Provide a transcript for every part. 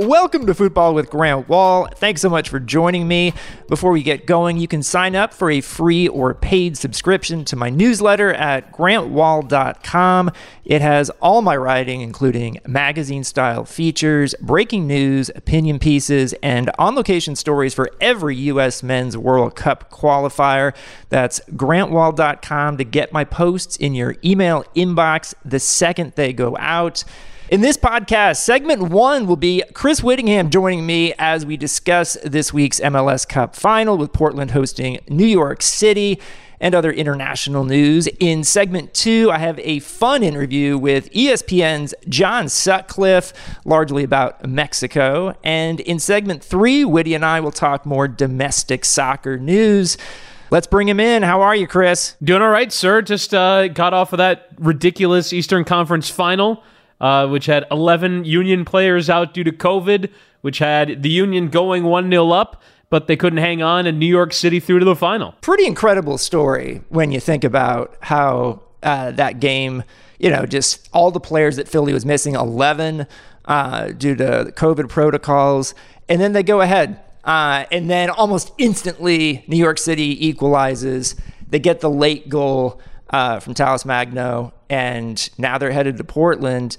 Welcome to Football with Grant Wahl. Thanks so much for joining me. Before we get going, you can sign up for a free or paid subscription to my newsletter at grantwahl.com. It has all my writing, including magazine-style features, breaking news, opinion pieces, and on-location stories for every U.S. Men's World Cup qualifier. That's grantwahl.com to get my posts in your email inbox the second they go out. In this podcast, segment 1 will be Chris Whittingham joining me as we discuss this week's MLS Cup final, with Portland hosting New York City, and other international news. In segment 2, I have a fun interview with ESPN's John Sutcliffe, largely about Mexico. And in segment 3, Whitty and I will talk more domestic soccer news. Let's bring him in. How are you, Chris? Doing all right, sir. Just got off of that ridiculous Eastern Conference final, which had 11 Union players out due to COVID, which had the Union going 1-0 up, but they couldn't hang on, and New York City through to the final. Pretty incredible story when you think about how that game, just all the players that Philly was missing, 11 due to COVID protocols, and then they go ahead. And then almost instantly, New York City equalizes. They get the late goal from Talles Magno, and now they're headed to Portland.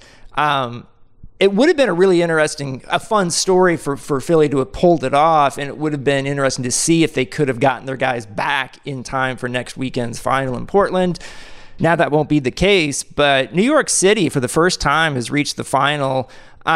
It would have been a fun story for Philly to have pulled it off, and it would have been interesting to see if they could have gotten their guys back in time for next weekend's final in Portland. Now that won't be the case, but New York City, for the first time, has reached the final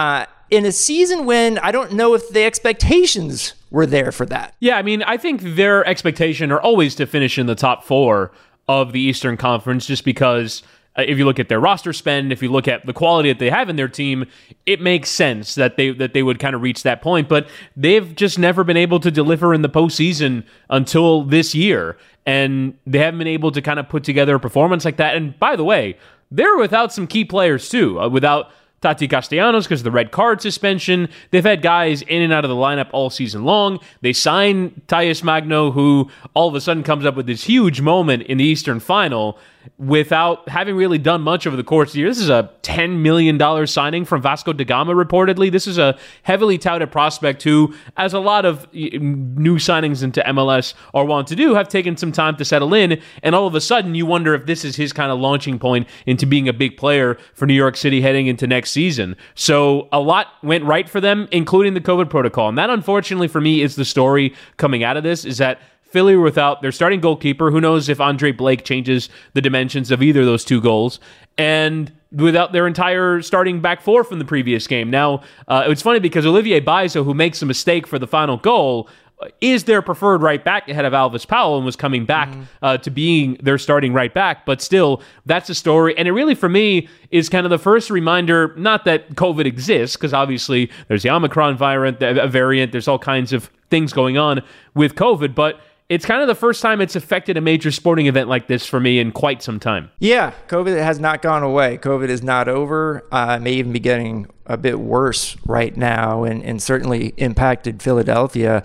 in a season when I don't know if the expectations were there for that. Yeah, I think their expectation are always to finish in the top 4 of the Eastern Conference, just because if you look at their roster spend, if you look at the quality that they have in their team, it makes sense that they would kind of reach that point. But they've just never been able to deliver in the postseason until this year, and they haven't been able to kind of put together a performance like that. And by the way, they're without some key players too, without Tati Castellanos because of the red card suspension. They've had guys in and out of the lineup all season long. They signed Talles Magno, who all of a sudden comes up with this huge moment in the Eastern Final without having really done much over the course of the year. This is a $10 million signing from Vasco da Gama, reportedly. This is a heavily touted prospect who, as a lot of new signings into MLS are wont to do, have taken some time to settle in, and all of a sudden you wonder if this is his kind of launching point into being a big player for New York City heading into next season. So a lot went right for them, including the COVID protocol. And that, unfortunately for me, is the story coming out of this, is that Philly were without their starting goalkeeper. Who knows if Andre Blake changes the dimensions of either of those two goals, and without their entire starting back 4 from the previous game. Now, it's funny because Olivier Baizo, who makes a mistake for the final goal, is their preferred right back ahead of Alvis Powell and was coming back to being their starting right back. But still, that's a story. And it really, for me, is kind of the first reminder, not that COVID exists, because obviously there's the Omicron variant, there's all kinds of things going on with COVID, but it's kind of the first time it's affected a major sporting event like this for me in quite some time. Yeah, COVID has not gone away. COVID is not over. It may even be getting a bit worse right now, and certainly impacted Philadelphia.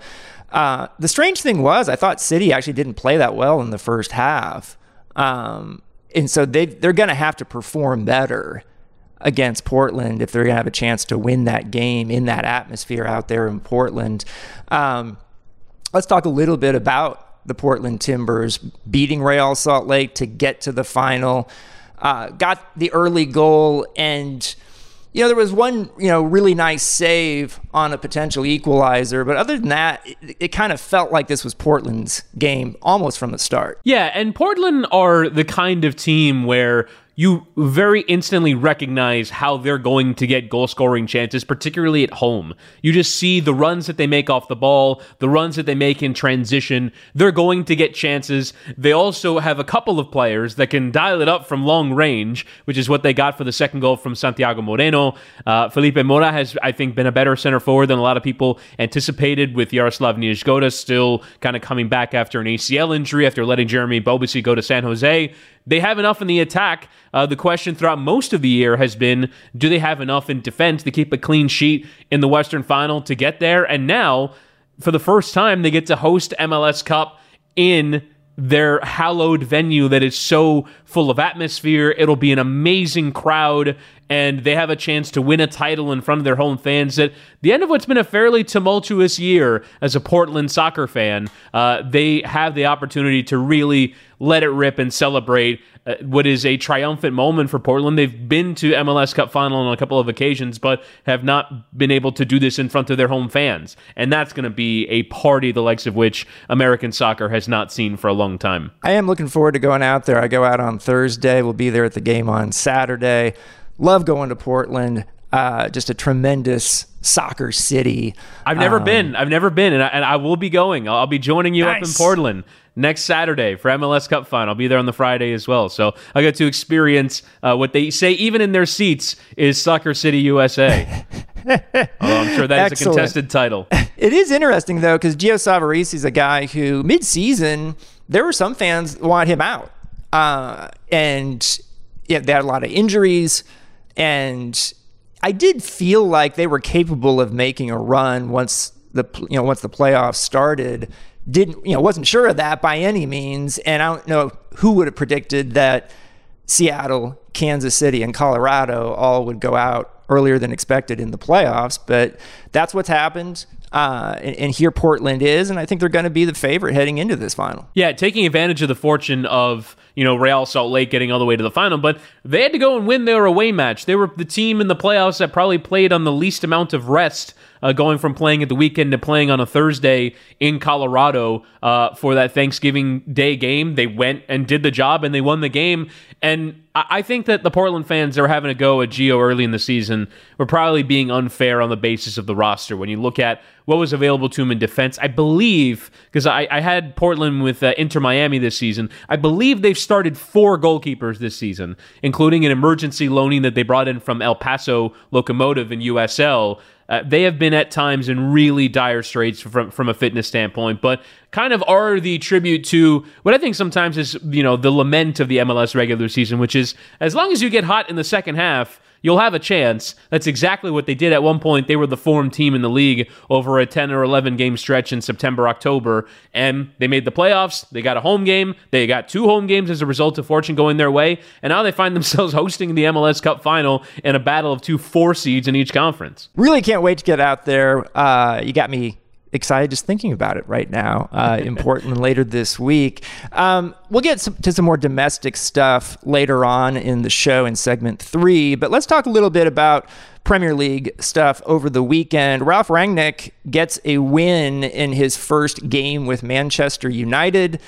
The strange thing was, I thought City actually didn't play that well in the first half. And so they're going to have to perform better against Portland if they're going to have a chance to win that game in that atmosphere out there in Portland. Let's talk a little bit about the Portland Timbers beating Real Salt Lake to get to the final. Got the early goal, and there was one really nice save on a potential equalizer, but other than that, it kind of felt like this was Portland's game almost from the start. Yeah, and Portland are the kind of team where you very instantly recognize how they're going to get goal-scoring chances, particularly at home. You just see the runs that they make off the ball, the runs that they make in transition. They're going to get chances. They also have a couple of players that can dial it up from long range, which is what they got for the second goal from Santiago Moreno. Felipe Mora has, I think, been a better center forward than a lot of people anticipated, with Yaroslav Niezgoda still kind of coming back after an ACL injury, after letting Jeremy Bobasi go to San Jose. They have enough in the attack. The question throughout most of the year has been, do they have enough in defense to keep a clean sheet in the Western Final to get there? And now, for the first time, they get to host MLS Cup in their hallowed venue that is so full of atmosphere. It'll be an amazing crowd. and they have a chance to win a title in front of their home fans at the end of what's been a fairly tumultuous year as a Portland soccer fan. They have the opportunity to really let it rip and celebrate what is a triumphant moment for Portland. They've been to MLS Cup final on a couple of occasions, but have not been able to do this in front of their home fans. And that's going to be a party the likes of which American soccer has not seen for a long time. I am looking forward to going out there. I go out on Thursday. We'll be there at the game on Saturday. Love going to Portland. Just a tremendous soccer city. I've never been, and I will be going. I'll be joining you up in Portland next Saturday for MLS Cup final. I'll be there on the Friday as well. So I get to experience what they say, even in their seats, is Soccer City, USA. Although I'm sure that is a contested title. It is interesting, though, because Gio Savarese is a guy who, mid-season, there were some fans who want him out. And yeah, they had a lot of injuries. And I did feel like they were capable of making a run once the playoffs started. Wasn't sure of that by any means, and I don't know who would have predicted that Seattle, Kansas City, and Colorado all would go out earlier than expected in the playoffs, but that's what's happened. And here Portland is, and I think they're going to be the favorite heading into this final. Yeah, taking advantage of the fortune of Real Salt Lake getting all the way to the final, but they had to go and win their away match. They were the team in the playoffs that probably played on the least amount of rest, going from playing at the weekend to playing on a Thursday in Colorado for that Thanksgiving Day game. They went and did the job, and they won the game. And I think that the Portland fans that were having a go at Gio early in the season were probably being unfair on the basis of the roster. When you look at what was available to him in defense, I believe, because I had Portland with Inter Miami this season, I believe they've started 4 goalkeepers this season, including an emergency loaning that they brought in from El Paso Locomotive in USL. They have been at times in really dire straits from a fitness standpoint, but kind of are the tribute to what I think sometimes is, the lament of the MLS regular season, which is as long as you get hot in the second half, you'll have a chance. That's exactly what they did at one point. They were the form team in the league over a 10 or 11 game stretch in September, October, and they made the playoffs. They got a home game. They got 2 home games as a result of fortune going their way, and now they find themselves hosting the MLS Cup final in a battle of 2 4 seeds in each conference. Really can't wait to get out there. You got me excited just thinking about it right now in Portland later this week. We'll get to some more domestic stuff later on in the show in segment 3, but let's talk a little bit about Premier League stuff over the weekend. Ralf Rangnick gets a win in his first game with Manchester United,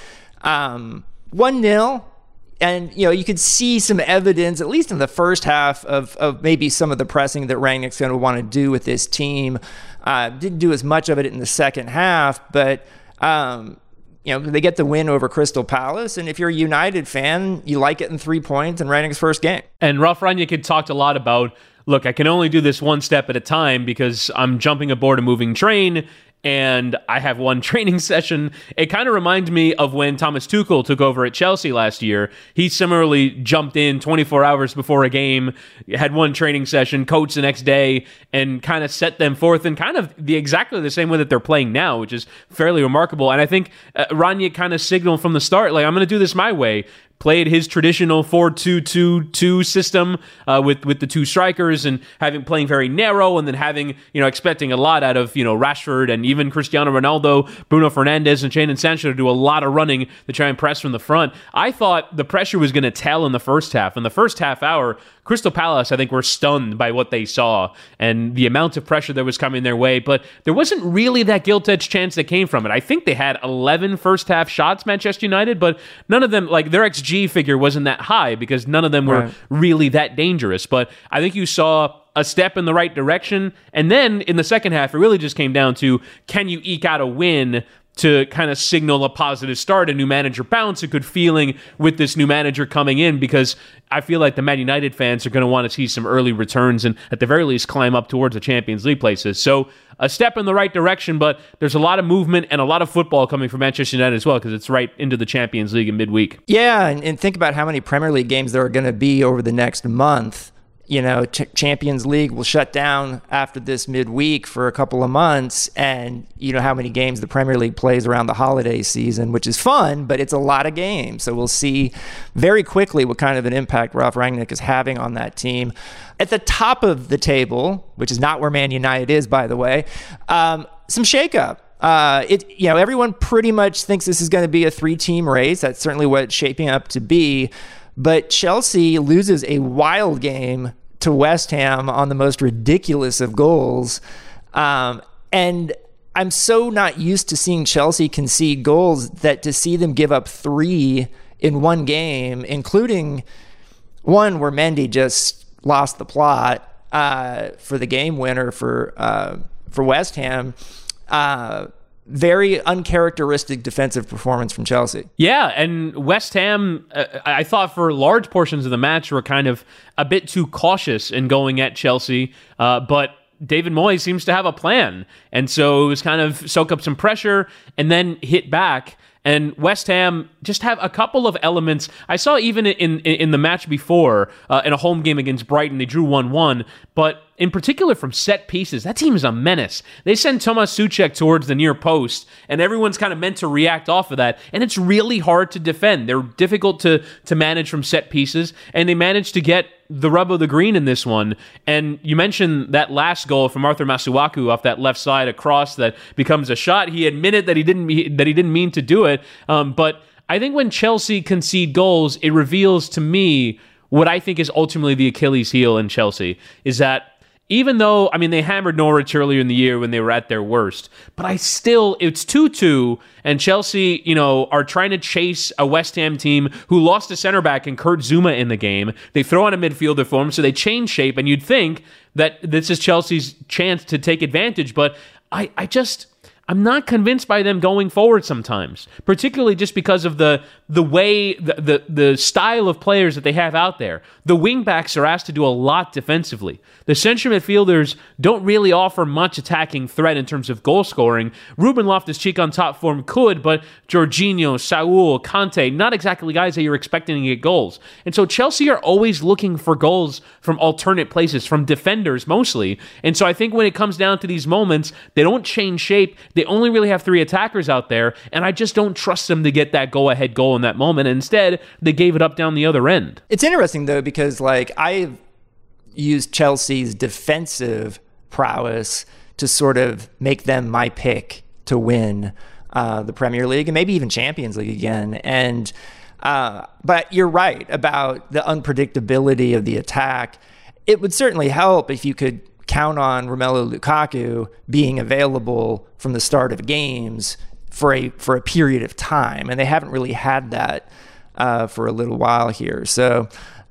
1-0. And, you could see some evidence, at least in the first half, of maybe some of the pressing that Rangnick's going to want to do with this team. Didn't do as much of it in the second half, but, they get the win over Crystal Palace. And if you're a United fan, you like it in 3 points in Rangnick's first game. And Ralf Rangnick had talked a lot about, look, I can only do this one step at a time because I'm jumping aboard a moving train and I have one training session. It kind of reminds me of when Thomas Tuchel took over at Chelsea last year. He similarly jumped in 24 hours before a game, had one training session, coached the next day, and kind of set them forth in kind of exactly the same way that they're playing now, which is fairly remarkable. And I think Rangnick kind of signaled from the start, like, I'm going to do this my way. Played his traditional 4-2-2-2 system with the 2 strikers and playing very narrow, and then expecting a lot out of Rashford and even Cristiano Ronaldo, Bruno Fernandes, and Jadon Sancho to do a lot of running to try and press from the front. I thought the pressure was going to tell in the first half. In the first half hour, Crystal Palace, I think, were stunned by what they saw and the amount of pressure that was coming their way, but there wasn't really that gilt-edged chance that came from it. I think they had 11 first-half shots, Manchester United, but none of them, their XG figure wasn't that high because none of them were really that dangerous. But I think you saw a step in the right direction, and then in the second half, it really just came down to, can you eke out a win to kind of signal a positive start, a new manager bounce, a good feeling with this new manager coming in, because I feel like the Man United fans are going to want to see some early returns and at the very least climb up towards the Champions League places. So a step in the right direction, but there's a lot of movement and a lot of football coming from Manchester United as well, because it's right into the Champions League in midweek. Yeah, and think about how many Premier League games there are going to be over the next month. Champions League will shut down after this midweek for a couple of months, and you know how many games the Premier League plays around the holiday season, which is fun, but it's a lot of games. So we'll see very quickly what kind of an impact Ralf Rangnick is having on that team. At the top of the table, which is not where Man United is, by the way, some shakeup. Everyone pretty much thinks this is going to be a 3-team race. That's certainly what it's shaping up to be. But Chelsea loses a wild game to West Ham on the most ridiculous of goals. And I'm so not used to seeing Chelsea concede goals that to see them give up 3 in one game, including one where Mendy just lost the plot for the game winner for West Ham. Very uncharacteristic defensive performance from Chelsea. Yeah, and West Ham, I thought for large portions of the match were kind of a bit too cautious in going at Chelsea, but David Moyes seems to have a plan. And so it was kind of soak up some pressure and then hit back. And West Ham just have a couple of elements. I saw even in the match before, in a home game against Brighton, they drew 1-1. But in particular from set pieces, that team is a menace. They send Tomas Souček towards the near post, and everyone's kind of meant to react off of that. And it's really hard to defend. They're difficult to manage from set pieces, and they managed to get the rub of the green in this one. And you mentioned that last goal from Arthur Masuaku off that left side across that becomes a shot. He admitted that he didn't mean to do it. But I think when Chelsea concede goals, it reveals to me what I think is ultimately the Achilles heel in Chelsea, is that even though, they hammered Norwich earlier in the year when they were at their worst, but it's 2-2, and Chelsea, are trying to chase a West Ham team who lost a center back in Kurt Zouma in the game. They throw on a midfielder for him, so they change shape, and you'd think that this is Chelsea's chance to take advantage, but I'm not convinced by them going forward sometimes, particularly just because of the way, the style of players that they have out there. The wingbacks are asked to do a lot defensively. The central midfielders don't really offer much attacking threat in terms of goal scoring. Ruben Loftus-Cheek on top form could, but Jorginho, Saul, Kante, not exactly guys that you're expecting to get goals. And so Chelsea are always looking for goals from alternate places, from defenders mostly. And so I think when it comes down to these moments, they don't change shape. They only really have 3 attackers out there, and I just don't trust them to get that go-ahead goal in that moment. And instead, they gave it up down the other end. It's interesting, though, because I've used Chelsea's defensive prowess to sort of make them my pick to win the Premier League and maybe even Champions League again. And but you're right about the unpredictability of the attack. It would certainly help if you could count on Romelu Lukaku being available from the start of games for a period of time, and they haven't really had that for a little while here. So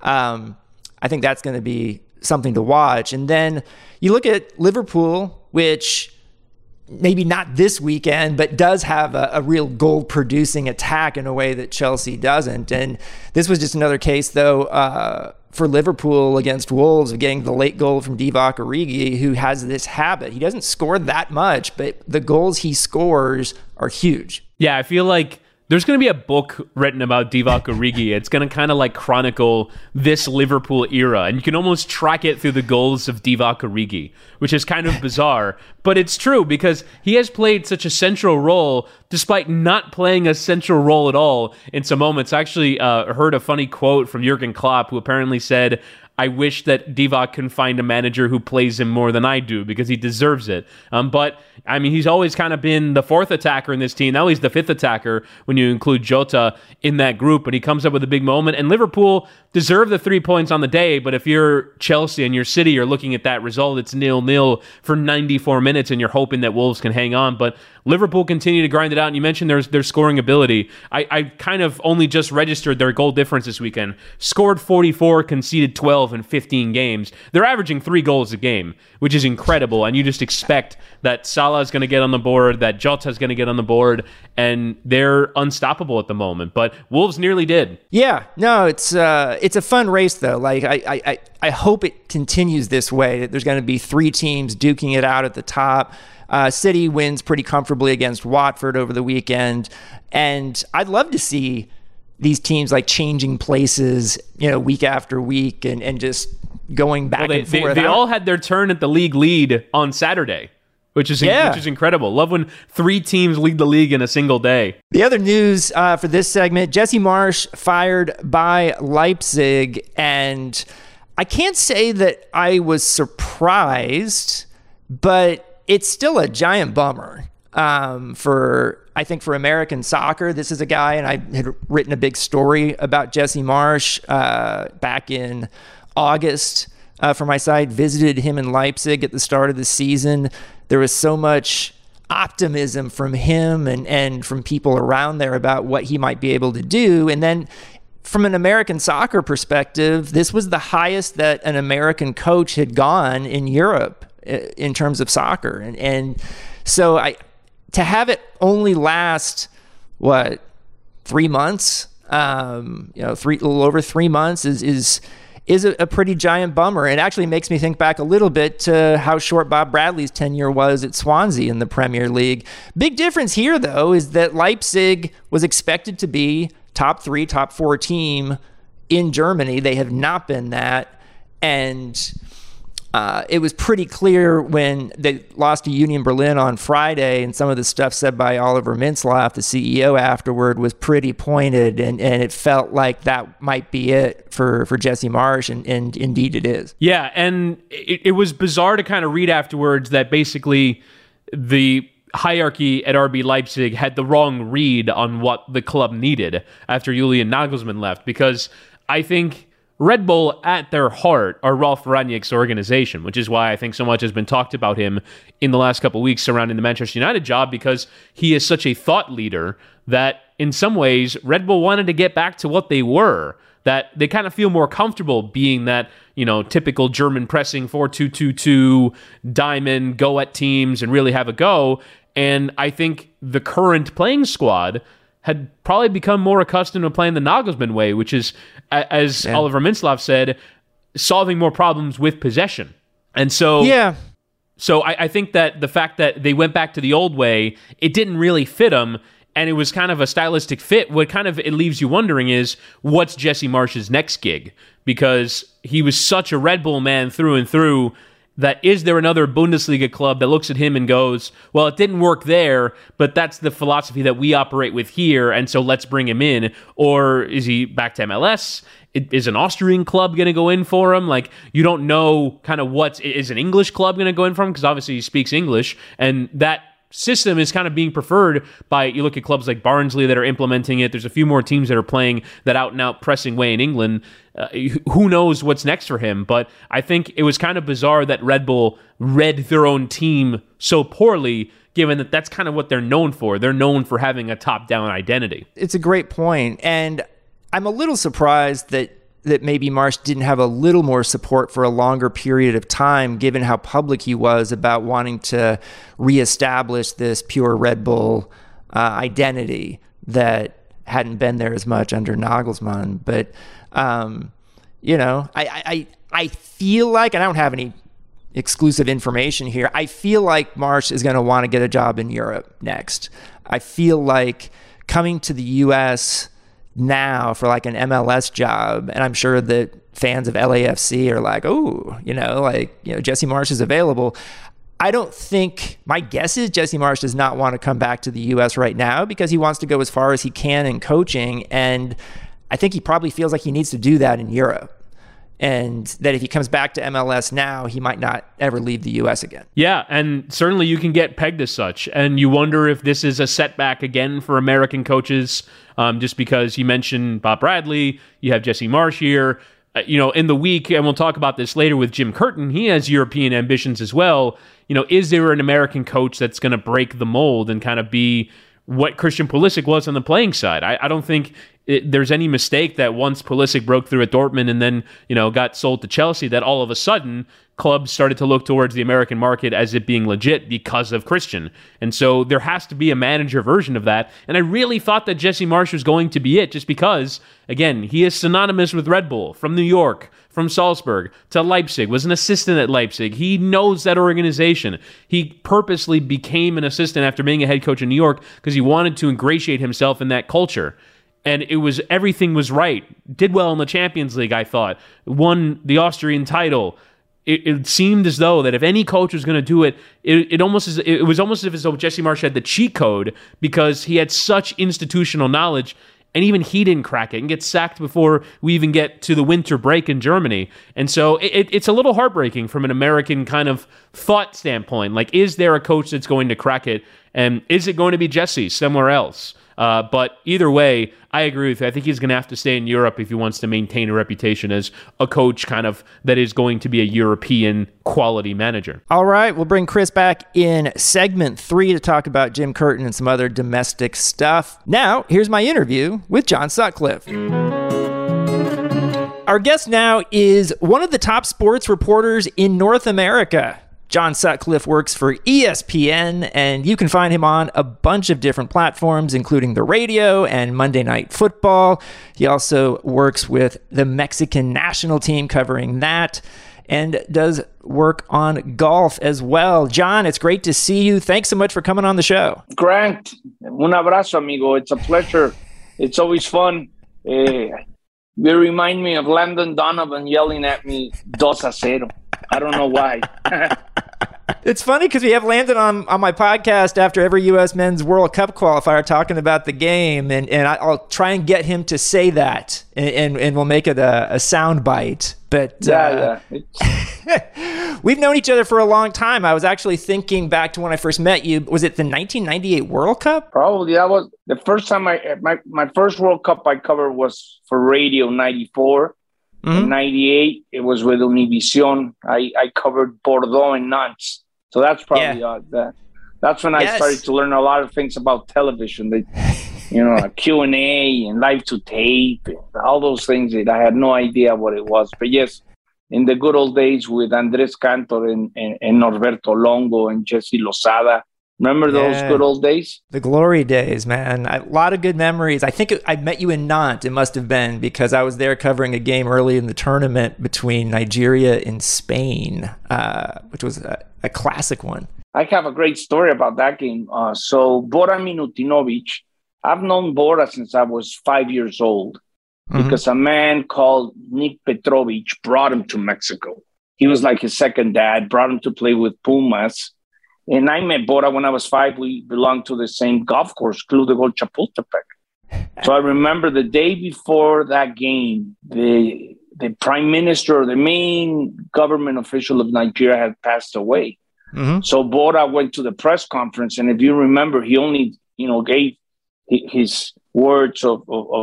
I think that's going to be something to watch. And then you look at Liverpool, which maybe not this weekend, but does have a real goal-producing attack in a way that Chelsea doesn't. And this was just another case, though, for Liverpool against Wolves of getting the late goal from Divock Origi, who has this habit. He doesn't score that much, but the goals he scores are huge. Yeah, I feel like there's going to be a book written about Divock Origi. It's going to kind of chronicle this Liverpool era, and you can almost track it through the goals of Divock Origi, which is kind of bizarre. But it's true because he has played such a central role despite not playing a central role at all in some moments. I actually heard a funny quote from Jurgen Klopp, who apparently said, "I wish that Divock can find a manager who plays him more than I do because he deserves it." But he's always kind of been the 4th attacker in this team. Now he's the 5th attacker when you include Jota in that group, and he comes up with a big moment. And Liverpool deserve the 3 points on the day, but if you're Chelsea and your City, you're looking at that result. It's 0-0 for 94 minutes, and you're hoping that Wolves can hang on. But Liverpool continue to grind it out, and you mentioned their scoring ability. I kind of only just registered their goal difference this weekend. Scored 44, conceded 12 in 15 games. They're averaging 3 goals a game, which is incredible, and you just expect that Salah is going to get on the board, that Jota is going to get on the board, and they're unstoppable at the moment. But Wolves nearly did. Yeah, no, it's a fun race, though. I hope it continues this way, that there's going to be 3 teams duking it out at the top. City wins pretty comfortably against Watford over the weekend, and I'd love to see these teams changing places, week after week, and just going back and forth. They all had their turn at the league lead on Saturday, which is incredible. Love when 3 teams lead the league in a single day. The other news for this segment, Jesse Marsch fired by Leipzig, and I can't say that I was surprised, but it's still a giant bummer for American soccer. This is a guy, and I had written a big story about Jesse Marsch back in August for my site, visited him in Leipzig at the start of the season. There was so much optimism from him and from people around there about what he might be able to do. And then from an American soccer perspective, this was the highest that an American coach had gone in Europe in terms of soccer. And so to have it only last, 3 months, a little over 3 months is a pretty giant bummer. It actually makes me think back a little bit to how short Bob Bradley's tenure was at Swansea in the Premier League. Big difference here, though, is that Leipzig was expected to be top 3, top 4 team in Germany. They have not been that. And it was pretty clear when they lost to Union Berlin on Friday, and some of the stuff said by Oliver Mintzlaff, the CEO, afterward was pretty pointed, and it felt like that might be it for Jesse Marsch, and indeed it is. Yeah, and it was bizarre to kind of read afterwards that basically the hierarchy at RB Leipzig had the wrong read on what the club needed after Julian Nagelsmann left, because I think Red Bull, at their heart, are Ralf Rangnick's organization, which is why I think so much has been talked about him in the last couple of weeks surrounding the Manchester United job, because he is such a thought leader that in some ways Red Bull wanted to get back to what they were, that they kind of feel more comfortable being that, typical German pressing 4-2-2-2 diamond, go at teams and really have a go. And I think the current playing squad had probably become more accustomed to playing the Nagelsmann way, which is, as Oliver Mintzlaff said, solving more problems with possession. And so, so I think that the fact that they went back to the old way, it didn't really fit them, and it was kind of a stylistic fit. What kind of it leaves you wondering is, what's Jesse Marsch's next gig? Because he was such a Red Bull man through and through, that is there another Bundesliga club that looks at him and goes, well, it didn't work there, but that's the philosophy that we operate with here, and so let's bring him in? Or is he back to MLS? Is an Austrian club going to go in for him? Like, you don't know kind of is an English club going to go in for him? Because obviously he speaks English, and that system is kind of being preferred by, you look at clubs like Barnsley that are implementing it. There's a few more teams that are playing that out-and-out pressing way in England. Who knows what's next for him? But I think it was kind of bizarre that Red Bull read their own team so poorly, given that that's kind of what they're known for. They're known for having a top-down identity. It's a great point, and I'm a little surprised that maybe Marsch didn't have a little more support for a longer period of time, given how public he was about wanting to reestablish this pure Red Bull identity that hadn't been there as much under Nagelsmann. But, I feel like, and I don't have any exclusive information here, I feel like Marsch is going to want to get a job in Europe next. I feel like coming to the U.S. now for like an MLS job, and I'm sure that fans of LAFC are like, Jesse Marsch is available. I don't think, my guess is Jesse Marsch does not want to come back to the U.S. right now because he wants to go as far as he can in coaching, and I think he probably feels like he needs to do that in Europe. And that if he comes back to MLS now, he might not ever leave the U.S. again. Yeah, and certainly you can get pegged as such. And you wonder if this is a setback again for American coaches, just because you mentioned Bob Bradley, you have Jesse Marsch here. In the week, and we'll talk about this later with Jim Curtin, he has European ambitions as well. Is there an American coach that's going to break the mold and kind of be what Christian Pulisic was on the playing side? I don't think there's any mistake that once Pulisic broke through at Dortmund and then, got sold to Chelsea, that all of a sudden clubs started to look towards the American market as it being legit because of Christian. And so there has to be a manager version of that. And I really thought that Jesse Marsch was going to be it, just because, again, he is synonymous with Red Bull, from New York, from Salzburg to Leipzig, was an assistant at Leipzig. He knows that organization. He purposely became an assistant after being a head coach in New York because he wanted to ingratiate himself in that culture. and everything was right. Did well in the Champions League, I thought. Won the Austrian title. It seemed as though that if any coach was going to do it, it was almost as though Jesse Marsch had the cheat code because he had such institutional knowledge, and even he didn't crack it and get sacked before we even get to the winter break in Germany. And so it's a little heartbreaking from an American kind of thought standpoint. Like, is there a coach that's going to crack it? And is it going to be Jesse somewhere else? But either way, I agree with you. I think he's going to have to stay in Europe if he wants to maintain a reputation as a coach kind of that is going to be a European quality manager. All right, we'll bring Chris back in segment 3 to talk about Jim Curtin and some other domestic stuff. Now, here's my interview with John Sutcliffe. Our guest now is one of the top sports reporters in North America. John Sutcliffe works for ESPN, and you can find him on a bunch of different platforms, including the radio and Monday Night Football. He also works with the Mexican national team covering that and does work on golf as well. John, it's great to see you. Thanks so much for coming on the show. Grant, un abrazo, amigo. It's a pleasure. It's always fun. You remind me of Landon Donovan yelling at me, 2-0. I don't know why. It's funny because we have Landon on my podcast after every U.S. Men's World Cup qualifier talking about the game, and I'll try and get him to say that, and we'll make it a sound bite. But we've known each other for a long time. I was actually thinking back to when I first met you. Was it the 1998 World Cup? Probably. That was the first time my first World Cup I covered was for radio, 94. Mm-hmm. In 98, it was with Univision. I covered Bordeaux and Nantes. So that's probably that's when I started to learn a lot of things about television. Q&A and live to tape, and all those things that I had no idea what it was. But yes, in the good old days with Andres Cantor and Norberto Longo and Jesse Lozada. Remember those good old days? The glory days, man. A lot of good memories. I think I met you in Nantes, it must have been, because I was there covering a game early in the tournament between Nigeria and Spain, which was a classic one. I have a great story about that game. So Bora Milutinovic, I've known Bora since I was 5 years old because a man called Nick Petrovic brought him to Mexico. He was like his second dad, brought him to play with Pumas. And I met Bora when I was 5. We belonged to the same golf course, Club de Golf Chapultepec. So I remember the day before that game, the prime minister, the main government official of Nigeria had passed away. Mm-hmm. So Bora went to the press conference. And if you remember, he only, gave his words of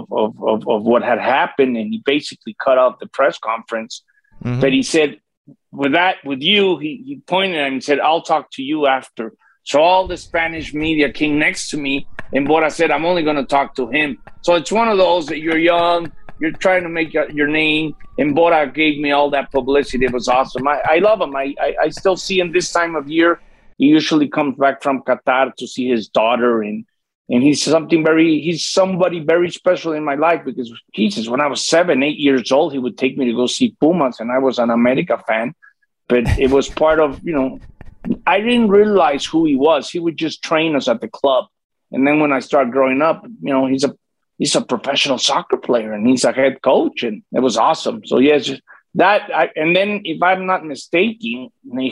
what had happened. And he basically cut off the press conference. Mm-hmm. But he said, with you, he pointed at him and said, I'll talk to you after. So all the Spanish media came next to me, and Bora said, I'm only going to talk to him. So it's one of those that you're young, you're trying to make your name, and Bora gave me all that publicity. It was awesome. I love him. I still see him this time of year. He usually comes back from Qatar to see his daughter, and he's somebody very special in my life because, Jesus, when I was 7, 8 years old, he would take me to go see Pumas, and I was an America fan. But it was part of, I didn't realize who he was. He would just train us at the club. And then when I started growing up, he's a professional soccer player, and he's a head coach, and it was awesome. So, yes, and then if I'm not mistaken,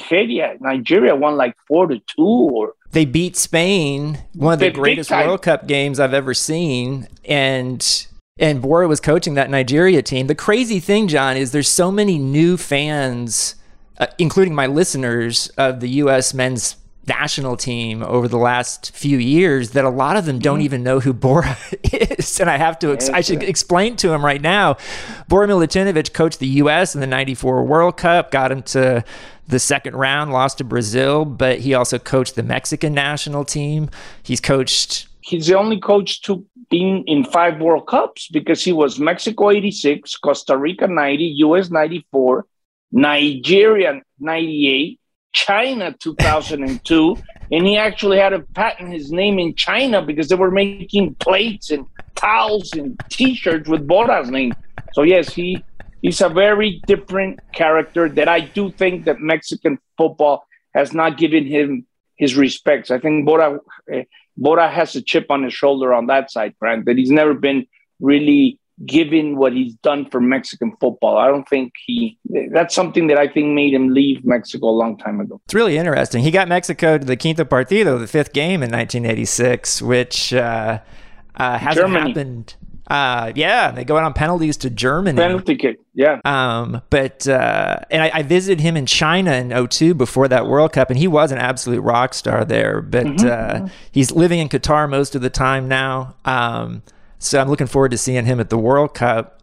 Nigeria won like 4-2 or... They beat Spain, one of the greatest World Cup games I've ever seen, and Bora was coaching that Nigeria team. The crazy thing, John, is there's so many new fans, including my listeners, of the U.S. men's national team over the last few years that a lot of them don't even know who Bora is. And I should explain to them right now. Bora Milutinovic coached the U.S. in the 94 World Cup, got him to the second round, lost to Brazil, but he also coached the Mexican national team. He's the only coach to be in 5 World Cups because he was Mexico 86, Costa Rica 90, US 94, Nigeria 98, China 2002, and he actually had to patent his name in China because they were making plates and towels and T-shirts with Bora's name. So yes, he's a very different character that I do think that Mexican football has not given him his respects. I think Bora has a chip on his shoulder on that side, Grant, that he's never been really given what he's done for Mexican football. I don't think that's something that I think made him leave Mexico a long time ago. It's really interesting. He got Mexico to the Quinto Partido, the fifth game in 1986, which hasn't happened. They go out on penalties to Germany. Penalty kick, yeah. And I visited him in China in 2002 before that World Cup, and he was an absolute rock star there. But he's living in Qatar most of the time now. So I'm looking forward to seeing him at the World Cup.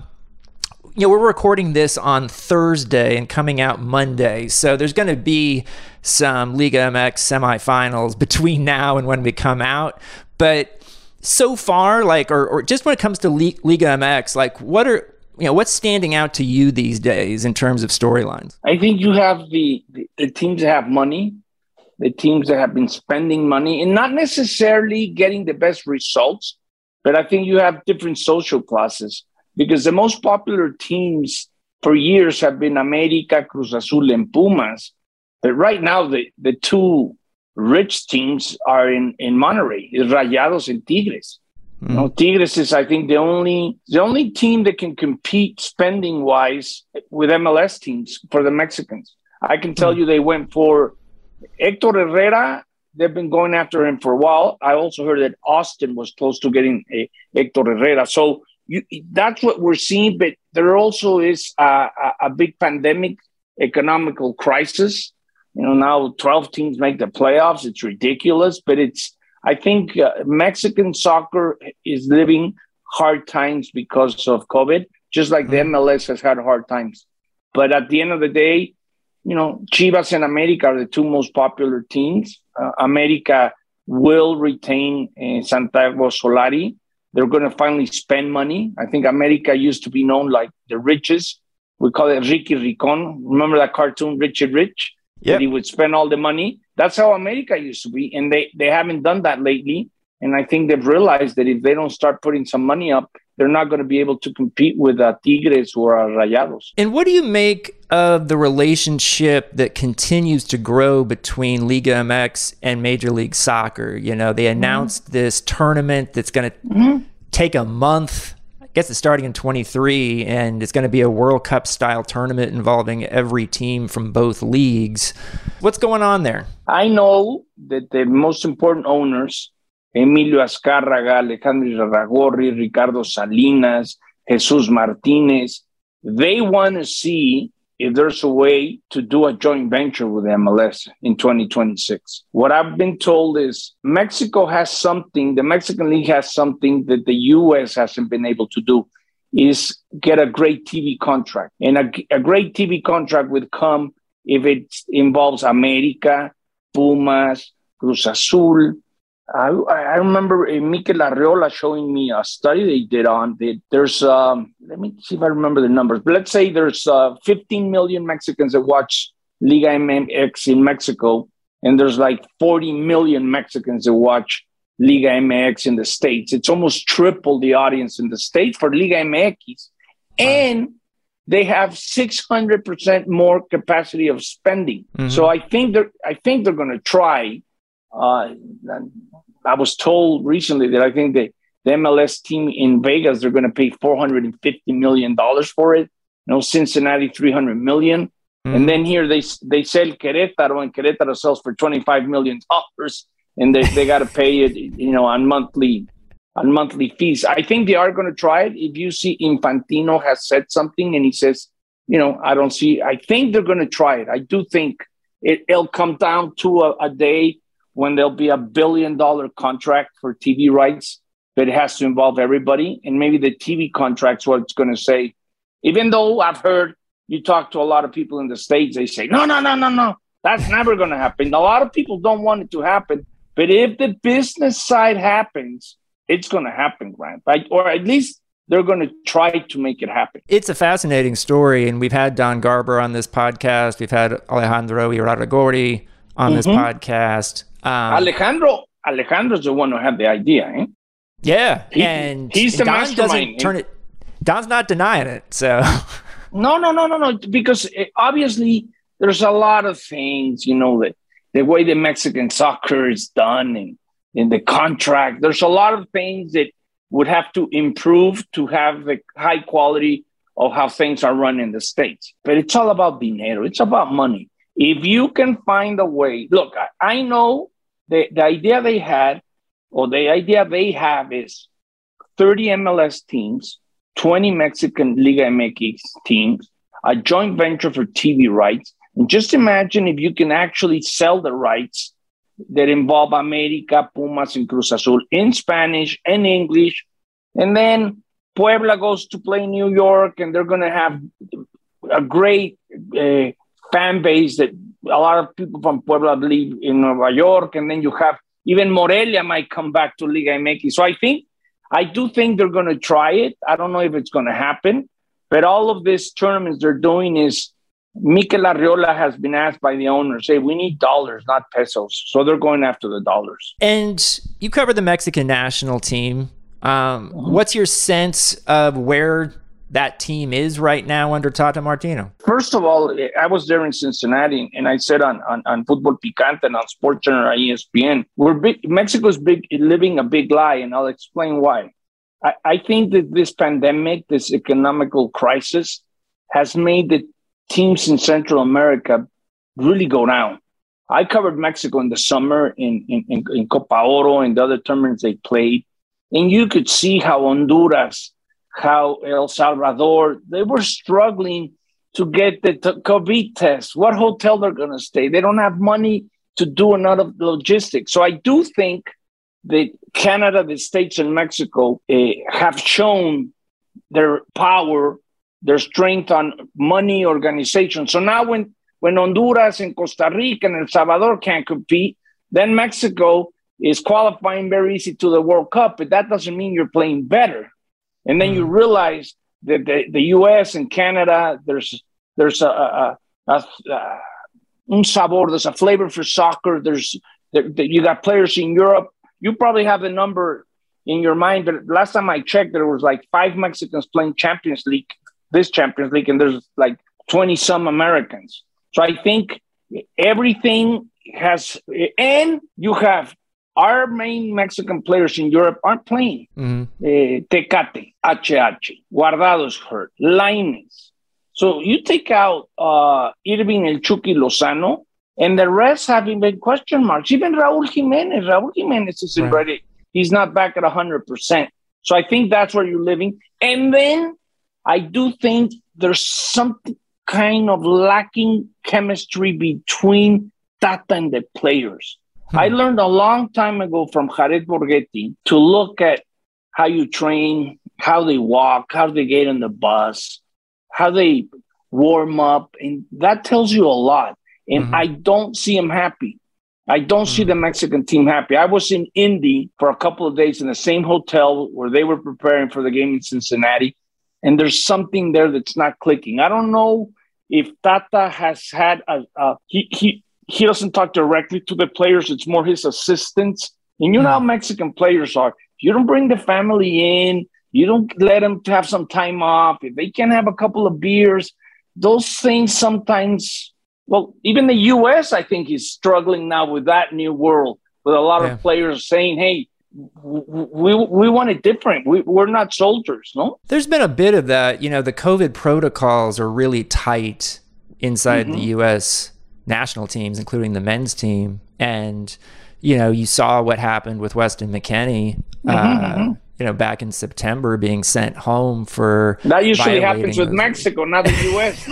We're recording this on Thursday and coming out Monday. So there's going to be some Liga MX semifinals between now and when we come out. But so far, or just when it comes to Liga MX, what's standing out to you these days in terms of storylines? I think you have the teams that have money, the teams that have been spending money and not necessarily getting the best results. But I think you have different social classes because the most popular teams for years have been America, Cruz Azul, and Pumas. But right now, the two rich teams are in Monterrey, is Rayados and Tigres. Tigres is, I think, the only team that can compete spending-wise with MLS teams for the Mexicans. I can tell you they went for Hector Herrera. They've been going after him for a while. I also heard that Austin was close to getting Hector Herrera. So that's what we're seeing. But there also is a big pandemic economical crisis. Now 12 teams make the playoffs. It's ridiculous. But I think Mexican soccer is living hard times because of COVID, just like the MLS has had hard times. But at the end of the day, Chivas and America are the two most popular teams. America will retain Santiago Solari. They're going to finally spend money. I think America used to be known like the richest. We call it Ricky Ricon. Remember that cartoon, Richard Rich? Yep. That he would spend all the money. That's how America used to be. And they haven't done that lately. And I think they've realized that if they don't start putting some money up, they're not going to be able to compete with Tigres or Rayados. And what do you make of the relationship that continues to grow between Liga MX and Major League Soccer? They announced this tournament that's going to take a month. I guess it's starting in 23, and it's going to be a World Cup style tournament involving every team from both leagues. What's going on there? I know that the most important owners, Emilio Azcárraga, Alejandro Irarrágorri, Ricardo Salinas, Jesus Martinez, they want to see if there's a way to do a joint venture with MLS in 2026. What I've been told is Mexico has something, the Mexican League has something that the U.S. hasn't been able to do, is get a great TV contract. And a great TV contract would come if it involves America, Pumas, Cruz Azul. I remember Mikel Arriola showing me a study they did on that. There's, let me see if I remember the numbers, but let's say there's 15 million Mexicans that watch Liga MX in Mexico, and there's like 40 million Mexicans that watch Liga MX in the States. It's almost triple the audience in the States for Liga MX. And they have 600% more capacity of spending. So I think they're going to try. I was told recently that I think the MLS team in Vegas, they're going to pay $450 million for it. Cincinnati, $300 million. And then here they sell Querétaro, and Querétaro sells for $25 million. And they got to pay it, on monthly fees. I think they are going to try it. If you see Infantino has said something and he says, I think they're going to try it. I do think it'll come down to a day when there'll be $1 billion contract for TV rights, but it has to involve everybody. And maybe the TV contract's what it's going to say. Even though I've heard, you talk to a lot of people in the States, they say, no, that's never going to happen. A lot of people don't want it to happen. But if the business side happens, it's going to happen, Grant. Or at least they're going to try to make it happen. It's a fascinating story, and we've had Don Garber on this podcast. We've had Alejandro Irarrágorri on this podcast. Alejandro's the one who had the idea, eh? Yeah, he's the Don mastermind. Don's not denying it, so. No, because obviously there's a lot of things, that the way the Mexican soccer is done and in the contract, there's a lot of things that would have to improve to have the high quality of how things are run in the States. But it's all about dinero. It's about money. If you can find a way, look, I know the idea they had, or the idea they have is 30 MLS teams, 20 Mexican Liga MX teams, a joint venture for TV rights. And just imagine if you can actually sell the rights that involve America, Pumas, and Cruz Azul in Spanish and English. And then Puebla goes to play New York, and they're going to have a great fan base that a lot of people from Puebla live in Nueva York. And then you have even Morelia might come back to Liga MX. So I do think they're going to try it. I don't know if it's going to happen. But all of these tournaments they're doing is Mikel Arriola has been asked by the owners, say, we need dollars, not pesos. So they're going after the dollars. And you cover the Mexican national team. What's your sense of where that team is right now under Tata Martino? First of all, I was there in Cincinnati, and I said on Football Picante and on SportsCenter on ESPN, Mexico's living a big lie, and I'll explain why. I think that this pandemic, this economical crisis, has made the teams in Central America really go down. I covered Mexico in the summer in Copa Oro and the other tournaments they played, and you could see how Honduras, how El Salvador, they were struggling to get the COVID test, what hotel they're going to stay. They don't have money to do another logistics. So I do think that Canada, the States, and Mexico have shown their power, their strength on money organization. So now when Honduras and Costa Rica and El Salvador can't compete, then Mexico is qualifying very easy to the World Cup, but that doesn't mean you're playing better. And then you realize that the U.S. and Canada, there's a sabor, there's a flavor for soccer. You got players in Europe. You probably have the number in your mind, but last time I checked, there was like 5 Mexicans playing Champions League, and there's like 20 some Americans. So I think everything has, and you have our main Mexican players in Europe aren't playing. Tecate, HH, Guardado's hurt, Lainez. So you take out Irving El Chucky Lozano, and the rest having been question marks. Even Raúl Jiménez isn't ready. He's not back at 100%. So I think that's where you're living. And then I do think there's something kind of lacking chemistry between Tata and the players. I learned a long time ago from Jared Borghetti to look at how you train, how they walk, how they get on the bus, how they warm up. And that tells you a lot. And I don't see them happy. I don't see the Mexican team happy. I was in Indy for a couple of days in the same hotel where they were preparing for the game in Cincinnati. And there's something there that's not clicking. I don't know if Tata has had he doesn't talk directly to the players. It's more his assistants. And you know how Mexican players are. If you don't bring the family in, you don't let them to have some time off, if they can have a couple of beers, those things sometimes, well, even the U.S., I think, is struggling now with that new world, with a lot of players saying, hey, we want it different. We're not soldiers, no? There's been a bit of that. You know, the COVID protocols are really tight inside the U.S. national teams, including the men's team. And, you know, you saw what happened with Weston McKennie, you know, back in September being sent home for that usually happens with Mexico, not the U.S.,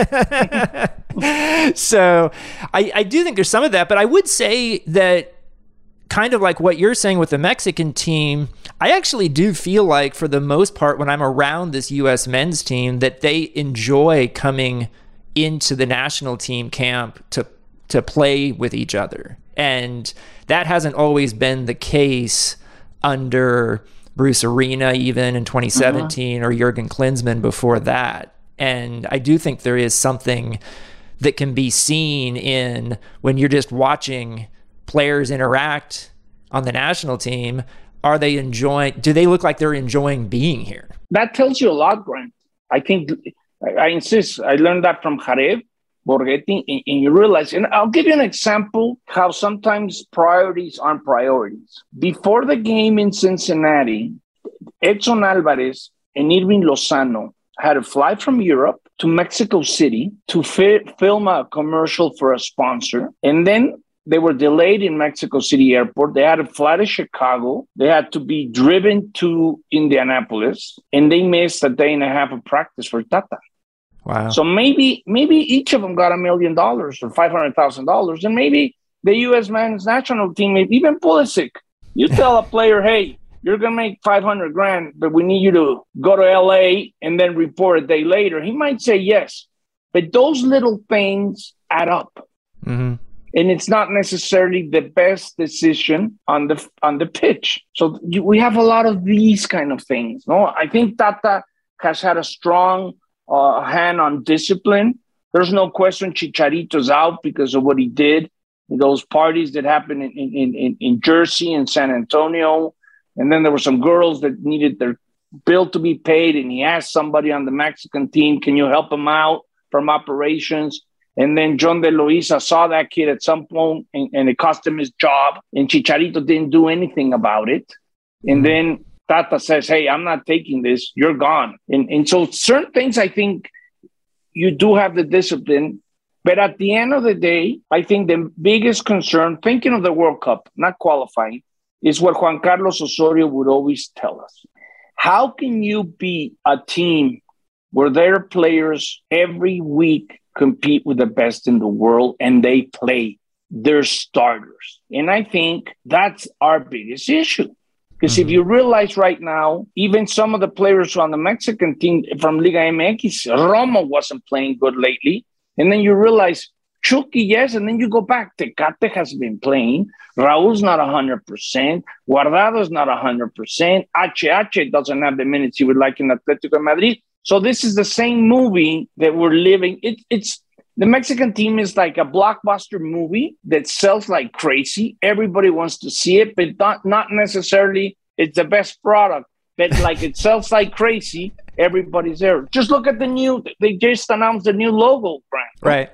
no? So I do think there's some of that, but I would say that kind of like what you're saying with the Mexican team, I actually do feel like for the most part when I'm around this U.S. men's team that they enjoy coming into the national team camp to play with each other. And that hasn't always been the case under Bruce Arena, even in 2017, or Jurgen Klinsmann before that. And I do think there is something that can be seen in when you're just watching players interact on the national team. Do they look like they're enjoying being here? That tells you a lot, Grant. I think, I insist, I learned that from Jared Borghetti, and you realize, and I'll give you an example how sometimes priorities aren't priorities. Before the game in Cincinnati, Edson Alvarez and Irving Lozano had to fly from Europe to Mexico City to film a commercial for a sponsor. And then they were delayed in Mexico City airport. They had to fly to Chicago. They had to be driven to Indianapolis. And they missed a day and a half of practice for Tata. Wow. So maybe each of them got $1 million or $500,000. And maybe the U.S. men's national team, even Pulisic, you tell a player, hey, you're going to make $500,000, but we need you to go to L.A. and then report a day later. He might say yes. But those little things add up. Mm-hmm. And it's not necessarily the best decision on the pitch. So we have a lot of these kind of things. No, I think Tata has had a strong hand on discipline. There's no question Chicharito's out because of what he did. Those parties that happened in Jersey and San Antonio. And then there were some girls that needed their bill to be paid. And he asked somebody on the Mexican team, can you help him out from operations? And then John De Luisa saw that kid at some point and it cost him his job. And Chicharito didn't do anything about it. And then Tata says, hey, I'm not taking this. You're gone. And so certain things, I think you do have the discipline. But at the end of the day, I think the biggest concern, thinking of the World Cup, not qualifying, is what Juan Carlos Osorio would always tell us. How can you be a team where their players every week compete with the best in the world and they play their starters? And I think that's our biggest issue. Because if you realize right now, even some of the players on the Mexican team from Liga MX, Romo wasn't playing good lately. And then you realize, Chucky, yes, and then you go back. Tecate has been playing. Raul's not 100%. Guardado's not 100%. HH doesn't have the minutes he would like in Atletico de Madrid. So this is the same movie that we're living. It's the Mexican team is like a blockbuster movie that sells like crazy. Everybody wants to see it, but not necessarily it's the best product. But like it sells like crazy, everybody's there. Just look at they just announced the new logo brand. Right.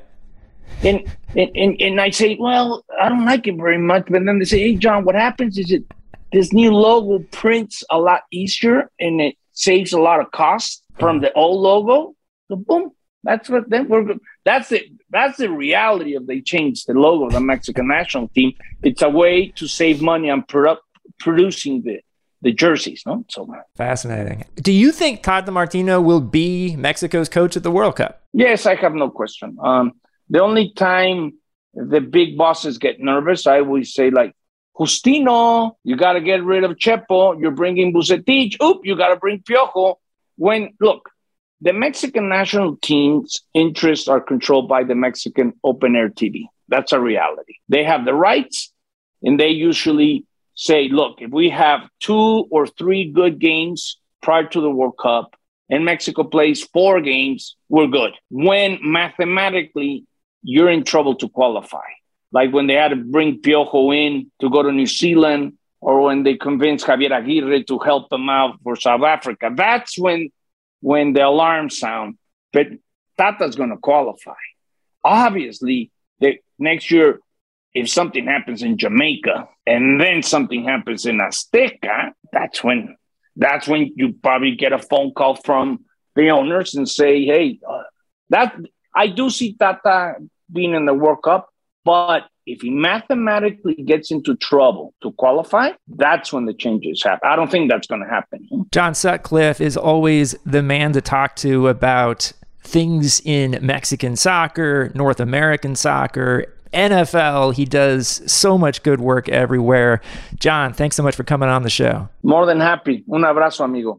And I say, well, I don't like it very much. But then they say, hey, John, what happens is this new logo prints a lot easier and it saves a lot of cost from the old logo. So boom, that's what then that's the reality of they changed the logo of the Mexican national team. It's a way to save money on producing the jerseys, no? So fascinating. Do you think Tata Martino will be Mexico's coach at the World Cup? Yes, I have no question. The only time the big bosses get nervous, I always say, like, Justino, you got to get rid of Chepo. You're bringing Bucetich. Oop, you got to bring Piojo. Look, the Mexican national team's interests are controlled by the Mexican open-air TV. That's a reality. They have the rights, and they usually say, look, if we have 2 or 3 good games prior to the World Cup and Mexico plays 4 games, we're good. When mathematically you're in trouble to qualify, like when they had to bring Piojo in to go to New Zealand or when they convinced Javier Aguirre to help them out for South Africa, that's when the alarms sound. But Tata's going to qualify. Obviously, next year, if something happens in Jamaica and then something happens in Azteca, that's when you probably get a phone call from the owners and say, hey, that I do see Tata being in the World Cup, but if he mathematically gets into trouble to qualify, that's when the changes happen. I don't think that's going to happen. John Sutcliffe is always the man to talk to about things in Mexican soccer, North American soccer, NFL. He does so much good work everywhere. John, thanks so much for coming on the show. More than happy. Un abrazo, amigo.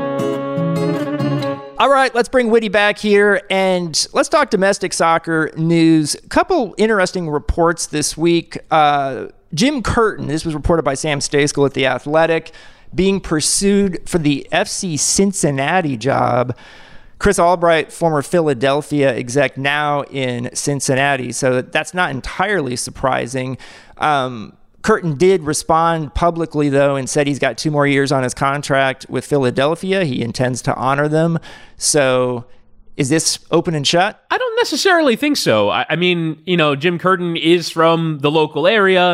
All right, let's bring Whitty back here and let's talk domestic soccer news. A couple interesting reports this week. Jim Curtin, this was reported by Sam Stejskal at The Athletic, being pursued for the FC Cincinnati job. Chris Albright, former Philadelphia exec, now in Cincinnati, so that's not entirely surprising. Curtin did respond publicly, though, and said he's got 2 more years on his contract with Philadelphia. He intends to honor them. So is this open and shut? I don't necessarily think so. I mean, Jim Curtin is from the local area,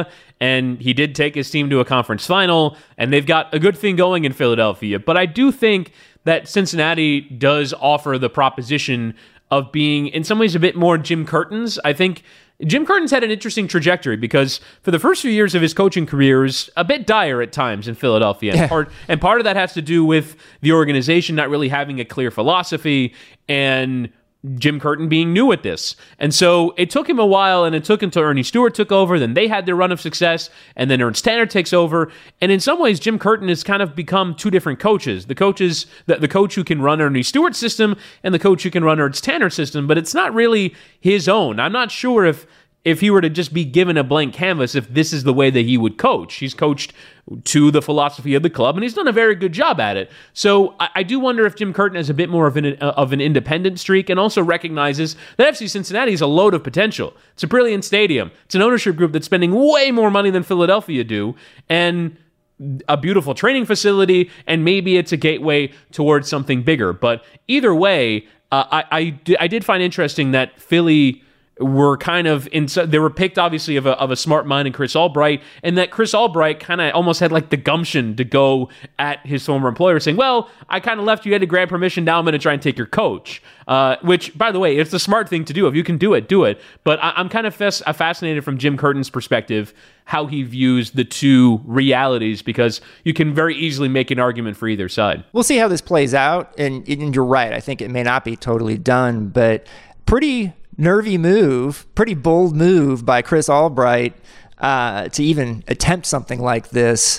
and he did take his team to a conference final, and they've got a good thing going in Philadelphia. But I do think that Cincinnati does offer the proposition of being, in some ways, a bit more Jim Curtin's. I think Jim Curtin's had an interesting trajectory because for the first few years of his coaching career was a bit dire at times in Philadelphia. And part of that has to do with the organization not really having a clear philosophy and Jim Curtin being new at this. And so it took him a while, and it took until Ernie Stewart took over, then they had their run of success, and then Ernst Tanner takes over. And in some ways, Jim Curtin has kind of become two different coaches. The coach who can run Ernie Stewart's system and the coach who can run Ernst Tanner's system, but it's not really his own. I'm not sure if he were to just be given a blank canvas, if this is the way that he would coach. He's coached to the philosophy of the club, and he's done a very good job at it. So I do wonder if Jim Curtin has a bit more of an independent streak, and also recognizes that FC Cincinnati is a load of potential. It's a brilliant stadium. It's an ownership group that's spending way more money than Philadelphia do, and a beautiful training facility, and maybe it's a gateway towards something bigger. But either way, I did find interesting that Philly were kind of they were picked obviously of a smart mind in Chris Albright, and that Chris Albright kind of almost had like the gumption to go at his former employer saying, well, I kind of left you, had to grant permission, now I'm going to try and take your coach, which, by the way, it's the smart thing to do. If you can do it. But I'm kind of fascinated from Jim Curtin's perspective how he views the two realities, because you can very easily make an argument for either side. We'll see how this plays out, and you're right, I think it may not be totally done, but pretty nervy move, pretty bold move by Chris Albright to even attempt something like this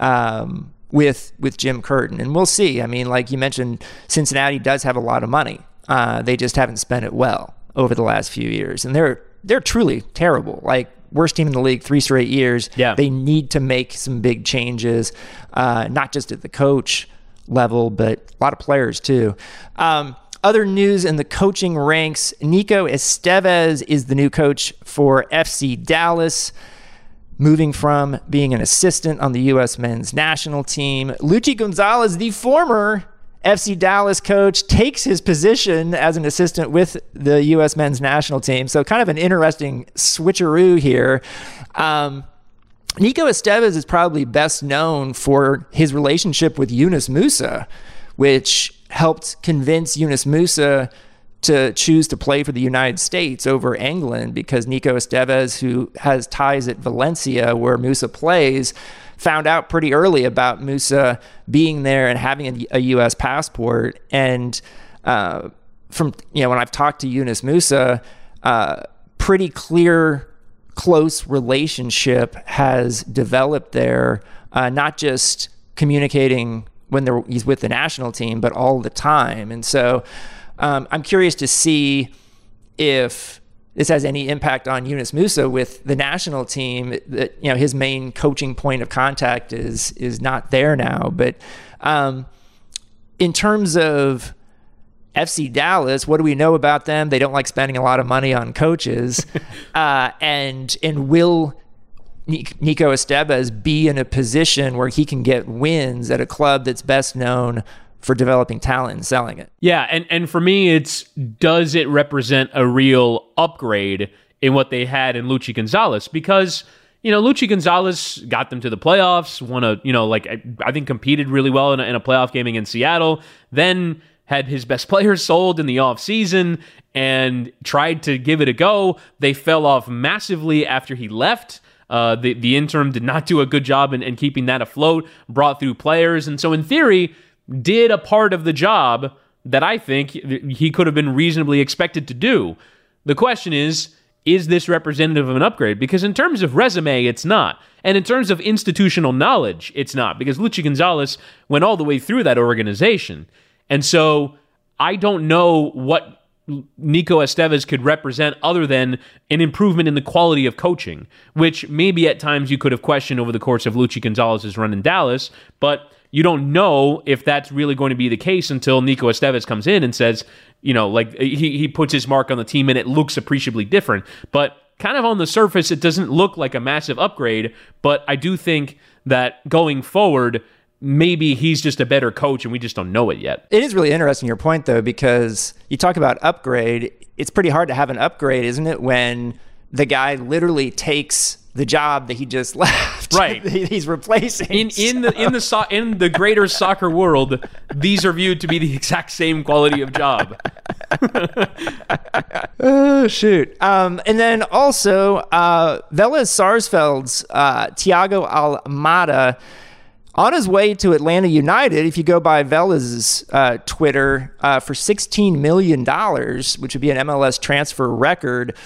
with Jim Curtin. And we'll see. I mean, like you mentioned, Cincinnati does have a lot of money. They just haven't spent it well over the last few years. And they're truly terrible. Like, worst team in the league 3 straight years. Yeah. They need to make some big changes, not just at the coach level, but a lot of players too. Other news in the coaching ranks, Nico Estevez is the new coach for FC Dallas, moving from being an assistant on the U.S. men's national team. Luchi Gonzalez, the former FC Dallas coach, takes his position as an assistant with the U.S. men's national team. So kind of an interesting switcheroo here. Nico Estevez is probably best known for his relationship with Yunus Musah, which helped convince Yunus Musah to choose to play for the United States over England, because Nico Estevez, who has ties at Valencia where Musah plays, found out pretty early about Musah being there and having a U.S. passport. And from when I've talked to Yunus Musah, pretty clear, close relationship has developed there, not just communicating when he's with the national team, but all the time. And so I'm curious to see if this has any impact on Yunus Musah with the national team. That his main coaching point of contact is not there now. But in terms of FC Dallas, what do we know about them? They don't like spending a lot of money on coaches, and will Nico Estevez be in a position where he can get wins at a club that's best known for developing talent and selling it? Yeah, and for me, does it represent a real upgrade in what they had in Luchi Gonzalez? Because, Luchi Gonzalez got them to the playoffs, I think competed really well in a playoff game against Seattle, then had his best players sold in the offseason and tried to give it a go. They fell off massively after he left. The interim did not do a good job in keeping that afloat, brought through players, and so in theory did a part of the job that I think he could have been reasonably expected to do. The question is this representative of an upgrade? Because in terms of resume, it's not. And in terms of institutional knowledge, it's not. Because Luchi Gonzalez went all the way through that organization. And so I don't know what Nico Estevez could represent other than an improvement in the quality of coaching, which maybe at times you could have questioned over the course of Luchi Gonzalez's run in Dallas, but you don't know if that's really going to be the case until Nico Estevez comes in and says, he puts his mark on the team and it looks appreciably different. But kind of on the surface, it doesn't look like a massive upgrade, but I do think that going forward, maybe he's just a better coach and we just don't know it yet. It is really interesting, your point, though, because you talk about upgrade. It's pretty hard to have an upgrade, isn't it, when the guy literally takes the job that he just left. Right. He's replacing. In the greater soccer world, these are viewed to be the exact same quality of job. Oh, shoot. And then also, Vélez Sarsfield's Thiago Almada, on his way to Atlanta United, if you go by Vélez's Twitter, for $16 million, which would be an MLS transfer record.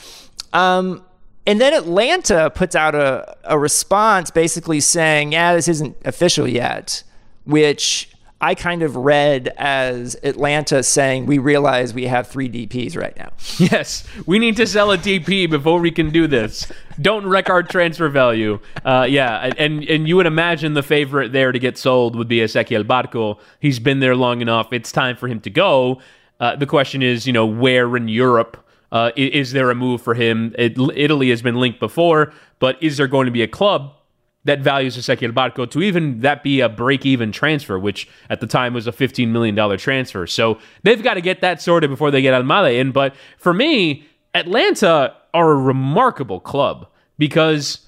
And then Atlanta puts out a response basically saying, yeah, this isn't official yet, which I kind of read as Atlanta saying, we realize we have 3 DPs right now. Yes, we need to sell a DP before we can do this. Don't wreck our transfer value. And you would imagine the favorite there to get sold would be Ezequiel Barco. He's been there long enough. It's time for him to go. The question is, where in Europe is there a move for him? Italy has been linked before, but is there going to be a club that values Ezequiel Barco to even that be a break-even transfer, which at the time was a $15 million transfer? So they've got to get that sorted before they get Almada in. But for me, Atlanta are a remarkable club because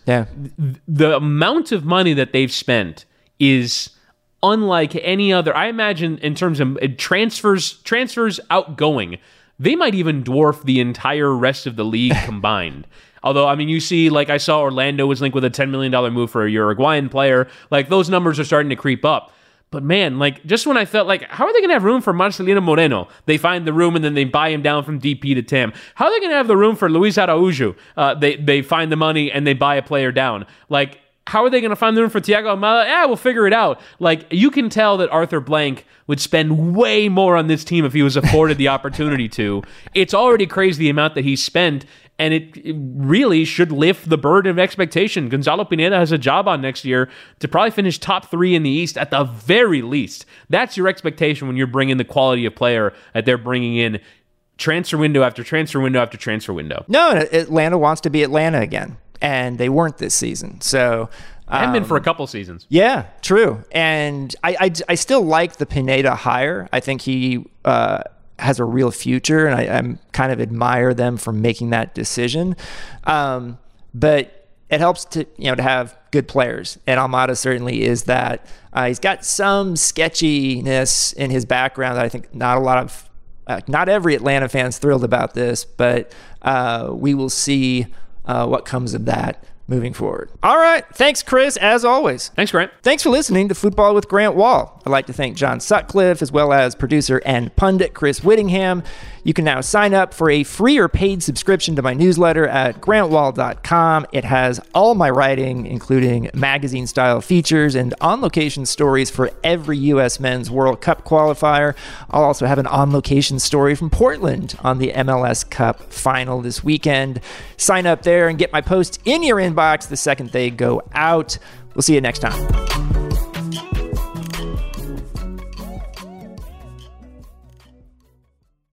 the amount of money that they've spent is unlike any other. I imagine in terms of transfers outgoing, they might even dwarf the entire rest of the league combined. Although, you see, I saw Orlando was linked with a $10 million move for a Uruguayan player. Those numbers are starting to creep up. But man, just when I felt how are they going to have room for Marcelino Moreno? They find the room and then they buy him down from DP to TAM. How are they going to have the room for Luis Araujo? They find the money and they buy a player down. How are they going to find the room for Thiago Almada? Yeah, we'll figure it out. You can tell that Arthur Blank would spend way more on this team if he was afforded the opportunity to. It's already crazy the amount that he spent, and it really should lift the burden of expectation. Gonzalo Pineda has a job on next year to probably finish top 3 in the East at the very least. That's your expectation when you're bringing the quality of player that they're bringing in transfer window after transfer window after transfer window. No, Atlanta wants to be Atlanta again. And they weren't this season. So haven't been for a couple seasons. Yeah, true. And I still like the Pineda hire. I think he has a real future, and I'm kind of admire them for making that decision. But it helps to have good players, and Almada certainly is that. He's got some sketchiness in his background that I think not every Atlanta fan's thrilled about this, but we will see what comes of that moving forward. All right. Thanks, Chris, as always. Thanks, Grant. Thanks for listening to Football with Grant Wahl. I'd like to thank John Sutcliffe, as well as producer and pundit Chris Whittingham. You can now sign up for a free or paid subscription to my newsletter at grantwahl.com. It has all my writing, including magazine-style features and on-location stories for every U.S. Men's World Cup qualifier. I'll also have an on-location story from Portland on the MLS Cup final this weekend. Sign up there and get my posts in your inbox the second they go out. We'll see you next time.